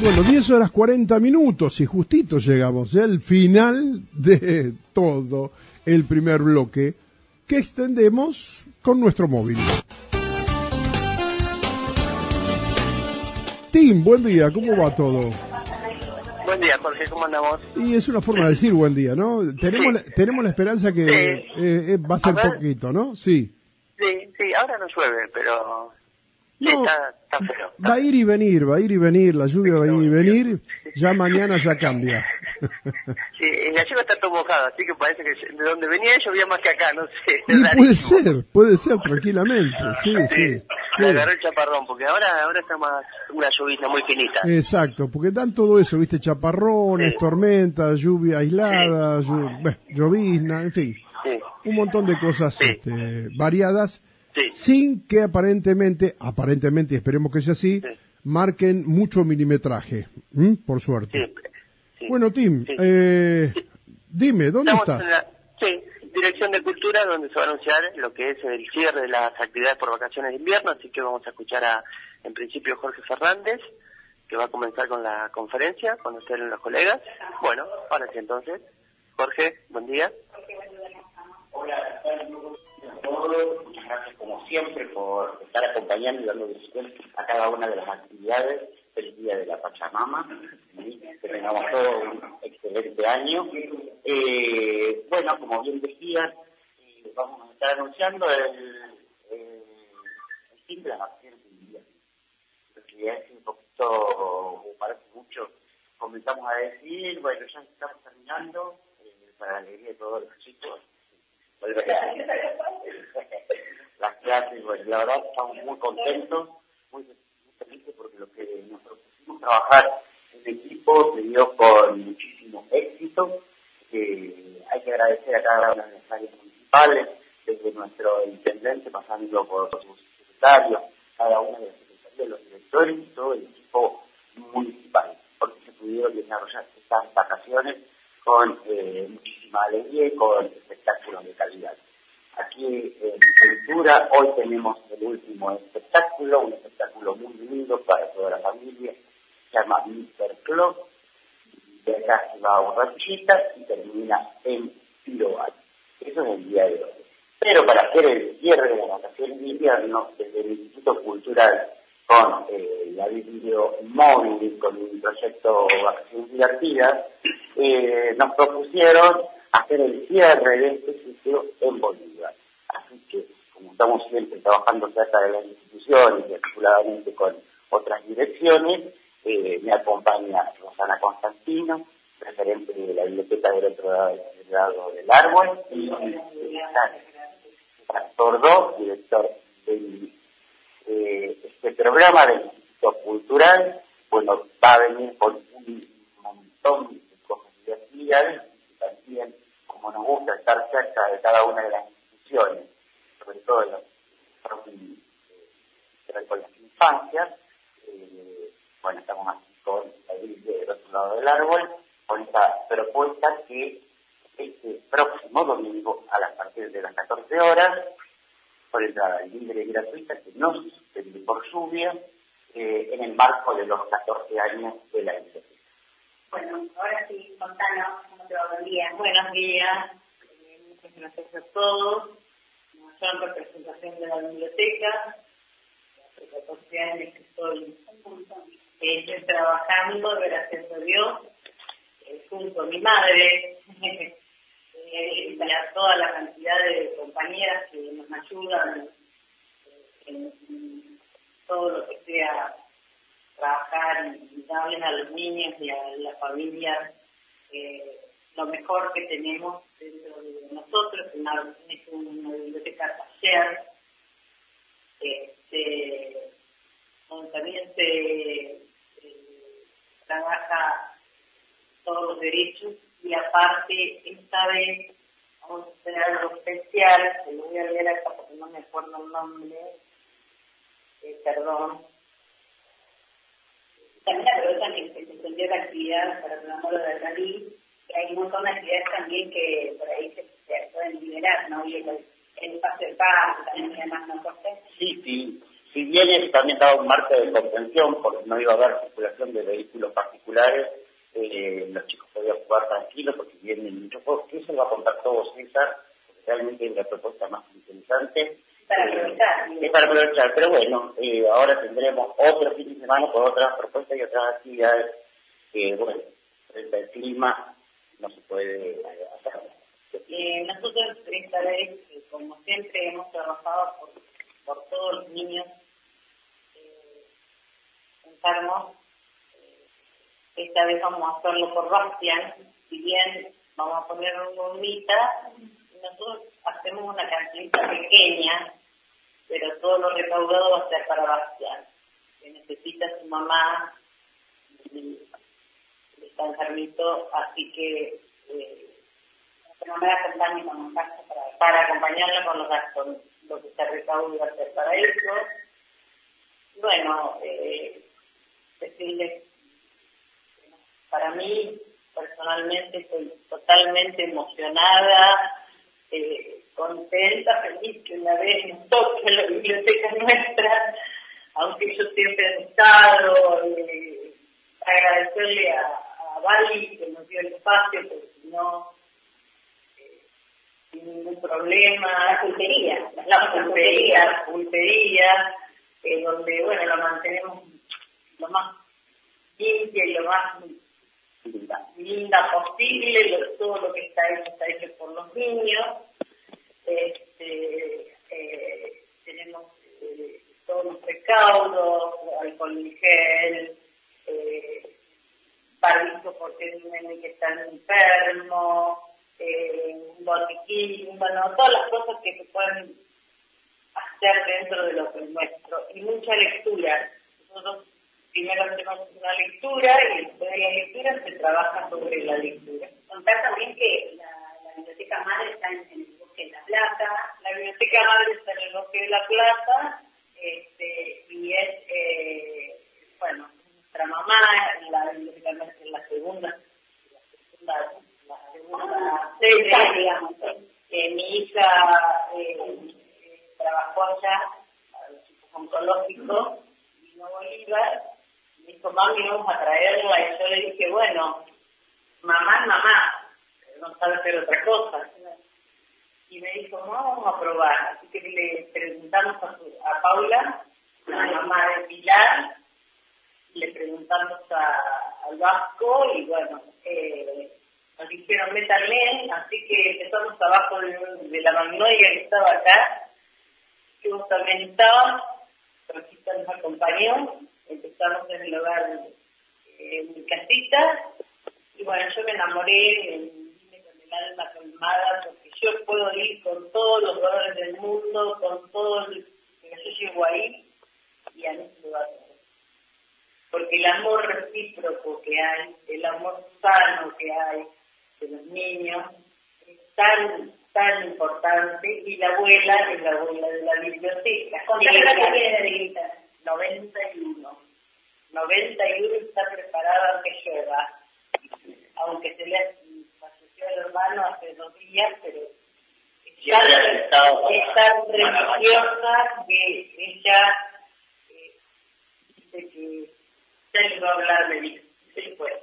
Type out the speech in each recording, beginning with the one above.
Bueno, 10 horas 40 minutos y justito llegamos al final de todo el primer bloque que extendemos con nuestro móvil. Tim, buen día, ¿cómo va todo? Buen día, Jorge, ¿cómo andamos? Y es una forma de decir buen día, ¿no? Tenemos la esperanza que va a ser poquito, ¿no? Sí. Sí, ahora no llueve, pero sí, No, está feo. va a ir y venir, la lluvia va a ir y venir, ya mañana ya cambia. Sí, la lluvia está todo mojada, así que parece que de donde venía llovía más que acá, no sé. Y puede ser tranquilamente, sí. Me agarró el chaparrón, porque ahora está más una lluvia muy finita. Exacto, porque dan todo eso, viste, chaparrones, tormentas, lluvia aislada, llovizna, en fin, un montón de cosas variadas, sin que aparentemente, y esperemos que sea así, marquen mucho milimetraje, por suerte. Bueno, Tim, dime, ¿dónde estás? Dirección de Cultura, donde se va a anunciar lo que es el cierre de las actividades por vacaciones de invierno, así que vamos a escuchar en principio, Jorge Fernández, que va a comenzar con la conferencia, con ustedes los colegas. Bueno, ahora sí entonces. Jorge, buen día. Hola, a todos. Muchas gracias como siempre por estar acompañando y dando difusión a cada una de las actividades del Día de la Pachamama. Que tengamos todo un excelente año. Bueno, como bien decías, vamos a estar anunciando el fin de las vacaciones de invierno. Porque es un poquito, parece mucho, comenzamos a decir, bueno, ya estamos terminando, para la alegría de todos los chicos. Las clases, bueno, la verdad estamos muy contentos, muy felices porque lo que nos propusimos trabajar en equipo se dio con muchísimo éxito. Hay que agradecer a cada una de las áreas municipales, desde nuestro intendente, pasando por sus secretarios, cada una de las secretarías, los directores y todo el equipo municipal, porque se pudieron desarrollar estas vacaciones con muchísima alegría y con espectáculos de calidad. Aquí en Cultura hoy tenemos el último espectáculo, un espectáculo muy lindo para toda la familia, se llama Mr. Club, de acá se va a Borrachita y termina en Piroal. Eso es el día de hoy. Pero para hacer el cierre de las vacaciones de invierno, desde el Instituto Cultural, con la video móvil, con un proyecto Vacaciones Divertidas, nos propusieron hacer el cierre de este sitio en Bolívar. Así que, como estamos siempre trabajando cerca de las instituciones y articuladamente con otras direcciones, me acompaña Rosana Constantino, referente de la biblioteca del otro lado del árbol, y Tordó, director de este programa del Instituto Cultural. Bueno, va a venir con un montón de cosas divertidas y también, como nos gusta estar cerca de cada una de las instituciones, sobre todo en los con las infancias, bueno, estamos aquí con la iglesia del otro lado del árbol, con esta propuesta que este próximo domingo, a partir de las 14 horas, por entrada libre y gratuita, que no se suspende por lluvia, en el marco de los 14 años de la biblioteca. Bueno, ahora sí, contanos cómo te va. Buen día. Buenos días. Muchas gracias a todos. Yo en representación de la biblioteca, hace 14 años que estoy trabajando, gracias a Dios, junto a mi madre, y a toda la cantidad de compañeras que nos ayudan en todo lo que sea trabajar y darles a los niños y a las familias lo mejor que tenemos dentro de nosotros. Es una biblioteca taller, donde también se trabaja todos los derechos, y aparte esta vez vamos a hacer algo especial, que lo voy a leer acá porque no me acuerdo el nombre, perdón. También aprovechan que se extendió la actividad para el amor de Dalí, que hay un montón de actividades también que por ahí se pueden liberar, ¿no? Y el paso de paz también, además, ¿no, Jorge? Sí, Si bien eso también daba un marco de contención, porque no iba a haber circulación de vehículos particulares, los chicos podían jugar tranquilos porque vienen muchos juegos, que eso lo va a contar todo César, porque realmente es la propuesta más interesante. Es para aprovechar, pero bueno, ahora tendremos otro fin de semana con otras propuestas y otras actividades que, bueno, frente al clima no se puede hacer. Nosotros esta vez, como siempre, hemos trabajado por todos los niños enfermos. Esta vez vamos a hacerlo por Bastián, si bien vamos a poner una bombita, nosotros hacemos una cantidad pequeña, pero todo lo recaudado va a ser para Bastián, que necesita su mamá, está enfermito, así que no me acompañe con los gastos para acompañarla con los gastos, lo que se recaude va a ser para eso. Bueno, decirles, para mí, personalmente, estoy totalmente emocionada, contenta, feliz que una vez nos toque la biblioteca nuestra, aunque yo siempre he estado, agradecerle a Vali que nos dio el espacio, porque si no, sin ningún problema. La pulpería, donde, bueno, lo mantenemos lo más limpia y lo más linda posible, todo lo que está hecho por los niños. Tenemos todos los recaudos, alcohol y gel, barbijo porque es un nene que está enfermo, un botiquín, bueno, todas las cosas que se pueden hacer dentro de lo que es nuestro, y mucha lectura. Nosotros primero hacemos una lectura y después de la lectura se trabaja sobre la lectura. Contar también que la biblioteca madre está en el Bosque de la Plata. La biblioteca madre está en el Bosque de la Plata, y es, bueno, nuestra mamá, la biblioteca nuestra es la segunda sede, digamos. Mi hija trabajó allá, a los chicos oncológicos, vino a Bolívar, me dijo, mami, vamos a traerla, y yo le dije, bueno, mamá, no sabe hacer otra cosa. Y me dijo, no, vamos a probar. Así que le preguntamos a Paula, la mamá de Pilar, le preguntamos al Vasco, y bueno, nos dijeron, métanle, así que empezamos abajo de la magnolia que estaba acá, que vos también estabas, Rosita nos acompañó, empezamos en el hogar, en mi casita, y bueno, yo me enamoré, vine con el alma colmada, porque yo puedo ir con todos los dolores del mundo, con todo el que yo llego ahí, y a mí se va todo. Porque el amor recíproco que hay, el amor sano que hay de los niños, es tan importante, y la abuela es la abuela de la biblioteca. ¿Cuánta edad tiene de Grita? 91 está preparada que llueva, aunque se le falleció el hermano hace 2 días, pero es tan religiosa que ella dice que ya le va a hablar de mí. Sí, pues.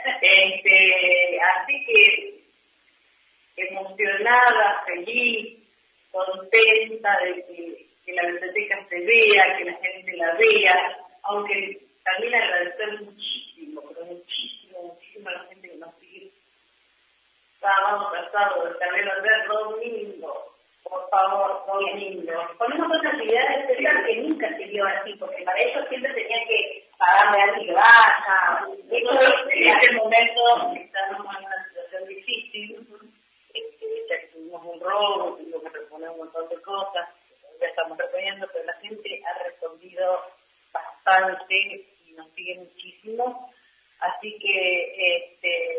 Así que emocionada, feliz, contenta de que la biblioteca se vea, que la gente la vea, aunque también agradecer muchísimo, pero muchísimo a la gente que nos sigue. Sábado pasado, el tablero de domingo, por favor, domingo. Ponemos otra actividad especial que nunca se dio así, porque para ellos siempre tenían que pagarle a alguien que vaya. En este momento estamos en una situación difícil, ya tuvimos un robo, tuvimos que reponer un montón de cosas, ya estamos reponiendo, pero la gente ha respondido bastante y nos sigue muchísimo, así que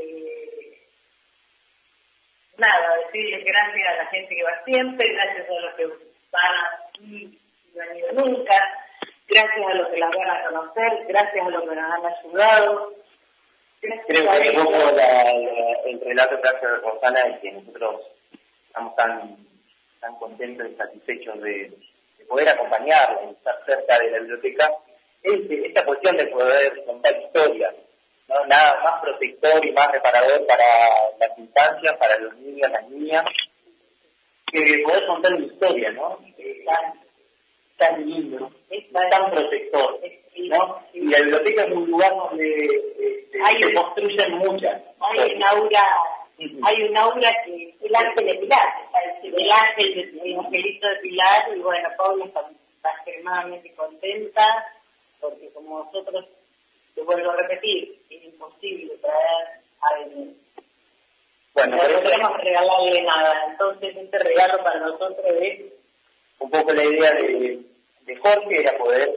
nada, decirles gracias a la gente que va siempre, gracias a los que van aquí y no han ido nunca, gracias a los que las van a conocer, gracias a los que nos han ayudado. Creo que un poco el relato que hace Rosana es que nosotros estamos tan contentos y satisfechos de poder acompañarla y estar cerca de la biblioteca, es esta cuestión de poder contar historias, ¿no? Nada más protector y más reparador para las infancias, para los niños, las niñas, que poder contar una historia, ¿no? Tan lindo, tan protector, ¿no? Y la biblioteca es un lugar donde se construyen muchas. Hay un aura que el ángel de Pilar, el ángel el angelito de Pilar, y bueno, Paula está extremadamente contenta, porque como nosotros, te vuelvo a repetir, es imposible traer a venir. Bueno, no podemos regalarle nada, entonces este regalo para nosotros es un poco la idea de Jorge, era poder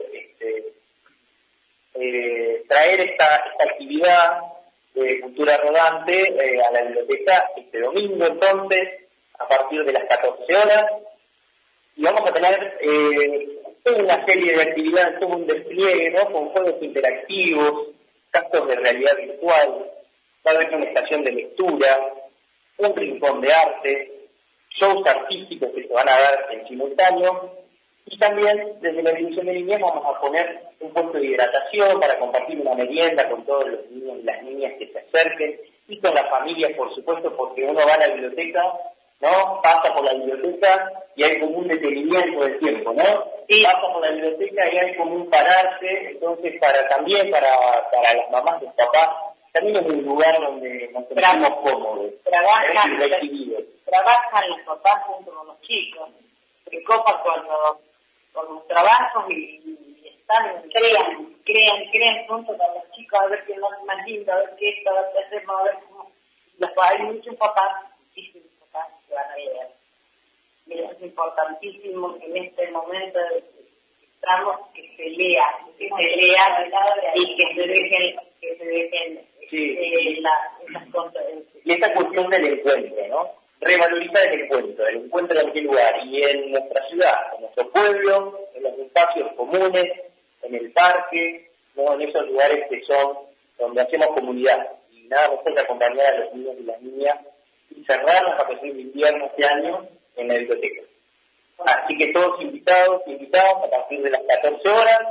traer esta actividad de cultura rodante a la biblioteca este domingo, entonces, a partir de las 14 horas, y vamos a tener toda una serie de actividades, todo un despliegue, ¿no? Con juegos interactivos, cascos de realidad virtual, va a haber una estación de lectura, un rincón de arte, shows artísticos que se van a dar en simultáneo, y también desde la División de Niñez vamos a poner un puesto de hidratación para compartir una merienda con todos los niños y las niñas que se acerquen, y con las familias, por supuesto, porque uno va a la biblioteca, ¿no? Pasa por la biblioteca y hay como un detenimiento del tiempo, ¿no? Y pasa por la biblioteca y hay como un pararse, entonces para las mamás y los papás, también es un lugar donde nos sentimos cómodos. Trabajan los papás junto con los chicos, se copan con los trabajos y crean junto con los chicos a ver qué es más lindo, a ver qué esto, a ver qué hacemos, a ver cómo. Hay muchísimos papás que van a leer. Y es importantísimo que en este momento estamos que se lea y que se dejen esas cosas. Y esta cuestión del encuentro, ¿no? Revalorizar el encuentro en qué lugar, y en nuestra ciudad, en nuestro pueblo, en los espacios comunes, en el parque, ¿no? En esos lugares que son donde hacemos comunidad, y nada mejor que acompañar a los niños y las niñas y cerrar las vacaciones de invierno este año en la biblioteca. Así que todos invitados a partir de las 14 horas,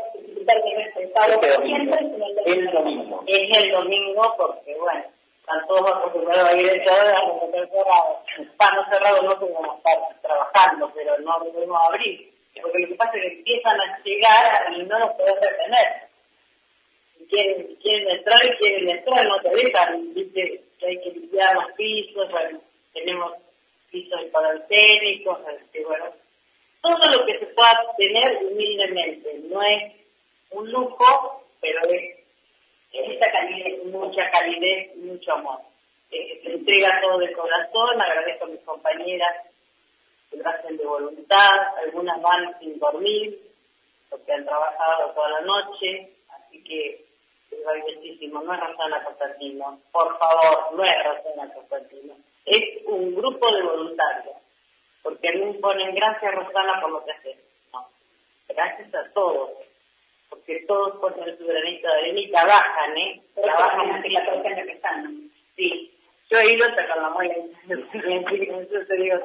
el domingo. Es el domingo porque, bueno, están todos acostumbrados a ir de todo a los hoteles cerrados. No cerrados no como estar trabajando, pero no debemos abrir. Porque lo que pasa es que empiezan a llegar y no los podés retener. Si quieren entrar, no te dejan. Dice que hay que limpiar los pisos, bueno, tenemos pisos hipoalergénicos, bueno, todo lo que se pueda tener humildemente. No es un lujo, pero es esta calidez, mucha calidez y mucho amor. Se entrega todo de corazón. Agradezco a mis compañeras que lo hacen de voluntad, algunas van sin dormir porque han trabajado toda la noche, así que les doy muchísimo. No es Rosana Constantino, por favor, no es Rosana Constantino, es un grupo de voluntarios, porque a mí me ponen gracias, Rosana, por lo que haces. No, gracias a todos, porque todos ponen su granito de arena y trabajan, trabajan más que la cosa en la que están. Sí. Yo he ido hasta con la muela. Yo te digo,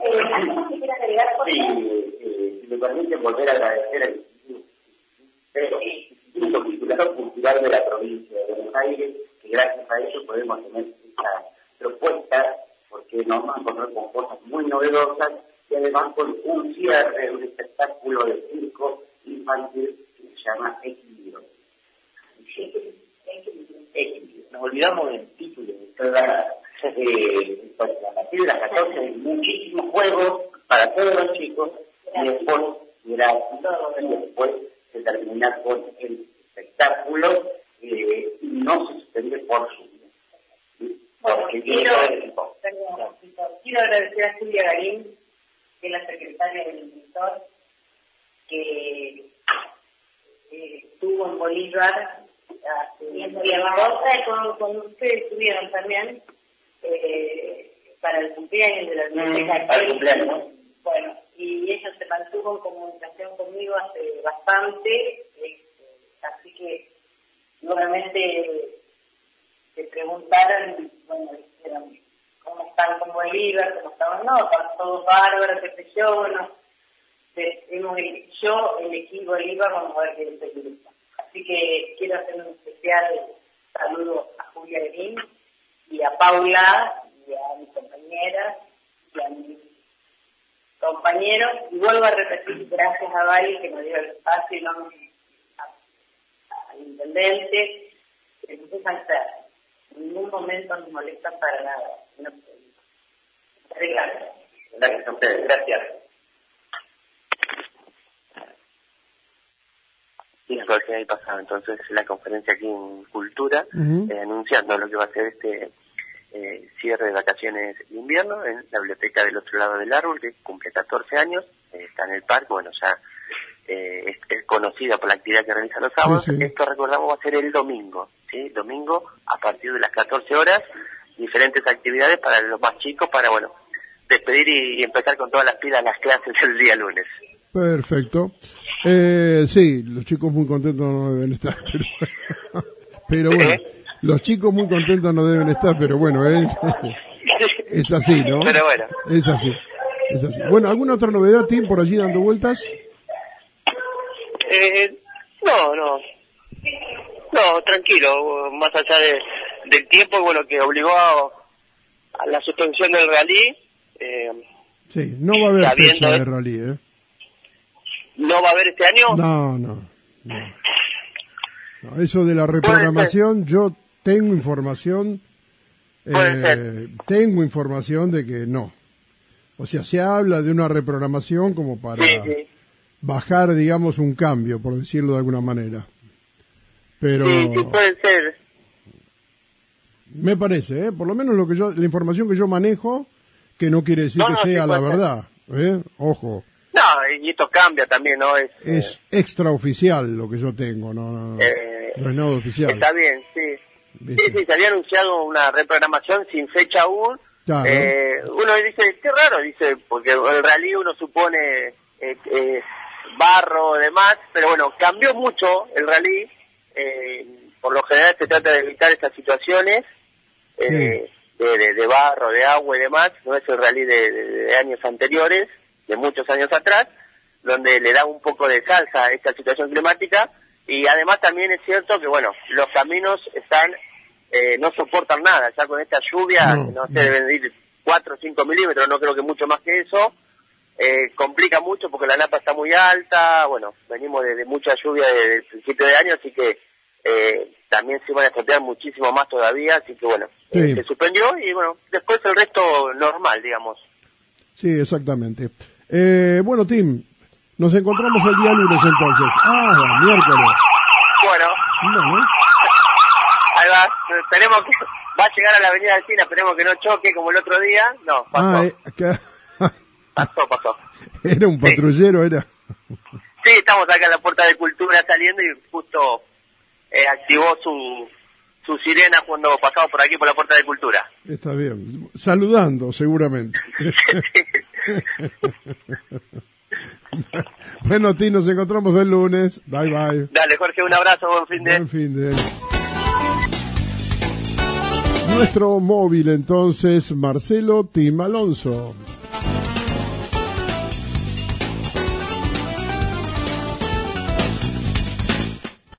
si me permite volver a agradecer al Instituto Cultural de la Provincia de Buenos Aires, que gracias a ello podemos tener esta propuesta, porque nos vamos a encontrar con cosas muy novedosas y además con un cierre, un espectáculo de circo infantil que se llama Equilibrio. Nos olvidamos del título de toda a partir de las 14 hay muchísimos juegos para todos los chicos y después se termina con el espectáculo y no se suspende por su vida. Bueno, quiero agradecer a Julia Garín, que es la secretaria del director, que estuvo en Bolívar con ustedes estuvieron también para el cumpleaños de la biblioteca. Para el cumpleaños, ¿no? Bueno, y ella se mantuvo en comunicación conmigo hace bastante, así que nuevamente se preguntaron, bueno, dijeron cómo están con Bolívar, cómo estaban, no, están todos bárbaros, qué sé yo, bueno, yo elegí Bolívar, vamos a ver qué dice el grupo. Así que quiero hacer un especial saludo a Julia Guerín y a Paula y a mis compañeras y a mis compañeros. Y vuelvo a repetir, gracias a Vari que nos dio el espacio y no al intendente, que empiezan a hacer. En ningún momento nos molestan para nada. No, gracias. Gracias a ustedes, gracias. Sí, Jorge, ahí pasaba entonces la conferencia aquí en Cultura, anunciando lo que va a ser este cierre de vacaciones de invierno en la biblioteca del otro lado del árbol, que cumple 14 años, está en el parque, bueno, ya es conocida por la actividad que realiza los sábados. Sí. Esto, recordamos, va a ser el domingo, ¿sí? Domingo a partir de las 14 horas, diferentes actividades para los más chicos, para, bueno, despedir y empezar con todas las pilas las clases el día lunes. Perfecto. Sí, los chicos muy contentos no deben estar, pero bueno, los chicos muy contentos no deben estar, pero bueno, es así, ¿no? Pero bueno. Es así. Bueno, ¿alguna otra novedad, Tim, por allí dando vueltas? No, tranquilo, más allá del tiempo, bueno, que obligó a la suspensión del rally. Sí, no va a haber fecha de rally, ¿eh? ¿No va a haber este año? No. Eso de la reprogramación, yo tengo información de que no. O sea, se habla de una reprogramación como para bajar, digamos, un cambio, por decirlo de alguna manera. Pero sí, puede ser. Me parece, por lo menos la información que yo manejo, que no quiere decir que sea la verdad, ojo. No, y esto cambia también, ¿no? Es extraoficial lo que yo tengo, no es nada oficial. Está bien, sí. Sí, se había anunciado una reprogramación sin fecha aún. Claro. Uno dice, qué raro, porque el rally uno supone barro, demás, pero bueno, cambió mucho el rally. Por lo general se trata de evitar estas situaciones de barro, de agua y demás. No es el rally de años anteriores, de muchos años atrás, donde le da un poco de salsa a esta situación climática. Y además también es cierto que, bueno, los caminos no soportan nada. Ya con esta lluvia, no se deben ir 4 o 5 milímetros, no creo que mucho más que eso. Complica mucho porque la napa está muy alta. Bueno, venimos de mucha lluvia desde el principio de año, así que también se van a estropear muchísimo más todavía. Así que, bueno, se suspendió y, bueno, después el resto normal, digamos. Sí, exactamente. Bueno, Tim, nos encontramos el día lunes entonces. Miércoles. Bueno. Ahí va. Esperemos que va a llegar a la avenida Alsina, esperemos que no choque como el otro día. No, pasó. pasó. Era un patrullero, era. Sí, estamos acá en la puerta de Cultura saliendo y justo activó su sirena cuando pasamos por aquí por la puerta de Cultura. Está bien. Saludando, seguramente. Bueno, Tim, nos encontramos el lunes. Bye, bye. Dale, Jorge, un abrazo, buen fin de. Nuestro móvil, entonces, Marcelo Tim Alonso.